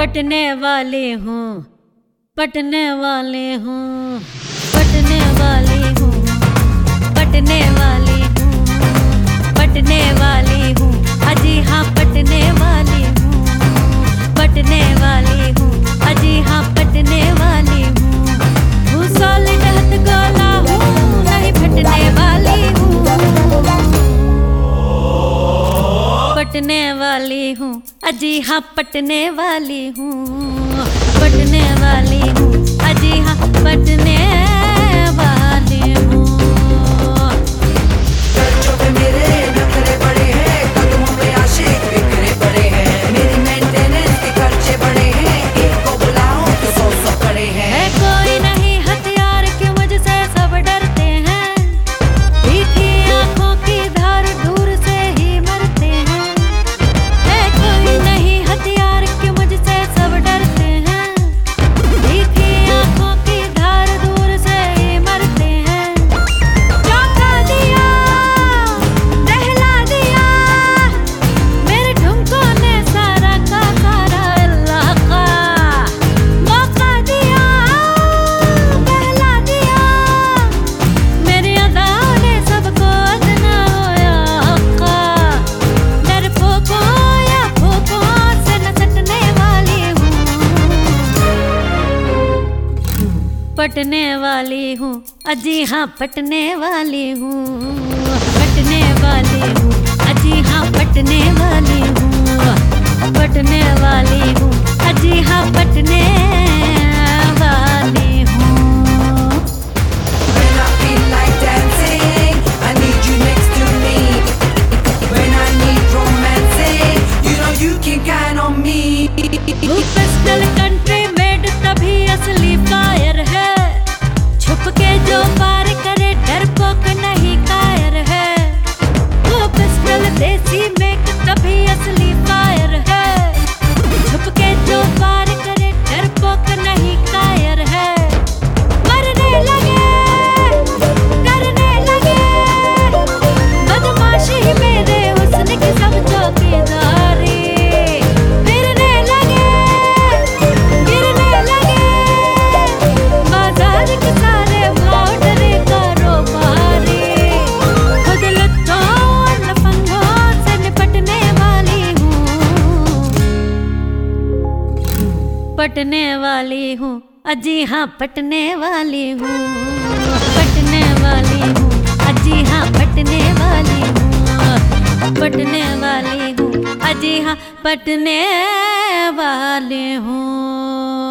पटने वाली हूँ, पटने वाली हूँ, पटने वाली हूँ, पटने वाली हूँ, पटने वाली हूँ, अजी हाँ पटने वाली हूँ, पटने वाली हूँ, अजी हाँ पटने वाली हूँ सॉलिड हथ गोला हूँ, नहीं फटने वाली हूँ, पटने वाली हूँ, अजी हाँ पटने वाली हूँ, पटने वाली हूँ, अजी हाँ पटने वाली हूँ। चर्चों पे मेरे नखरे बड़े हैं, कदमों पे आशिक बिखरे पड़े हैं, मेरी मेंटेनेंस के खर्चे बड़े हैं, एक को बुलाऊं तो 100 खड़े हैं। है कोई नहीं हथियार कि मुझसे सब डरते हैं, तीखी आंखों की धार दूर से ही मरते हैं। है कोई नहीं हथियार कि मुझसे सब डरते हैं, तीखी आंखों की धार दूर से ही मरते हैं। चौंका दिया, दहला दिया, मेरे ठुमकों ने सारा का सारा इलाका मौका दिया, बहला दिया, मेरी अदाओं ने सबको अदना होया हक्का। डरपोकों या भूखों से न सटने वाली हूँ, पटने वाली हूँ, अजी हाँ पटने वाली हूँ, पटने वाली हूँ, अजी हाँ पटने वाली हूँ, पटने वाली हूँ, अजी हाँ पटने वाली हूँ। When I feel like dancing, I need you next to me. When I need romancing, you know you can count on me. वो पिस्टल कंट्री मेड तभी असली फायर है, छुप के जो पार करे डरपोक नहीं कायर है। वो पिस्टल देसी मेक तभी असली फायर है, छुप के जो पार करे डरपोक नहीं कायर है। मरने लगे, डरने लगे, बदमाशी मेरे हुस्न की सब चौकीदारी। फिरने लगे, गिरने लगे, बाजार के सारे भाव डरे कारोबारी। खुद लुत्तों और लफंगों से निपटने वाली हूँ, पटने वाली हूँ, अजी हाँ पटने वाली हूँ, पटने वाली हूँ, अजी हाँ पटने वाली हूँ, पटने वाली हूँ, अजी हाँ पटने वाली हूँ।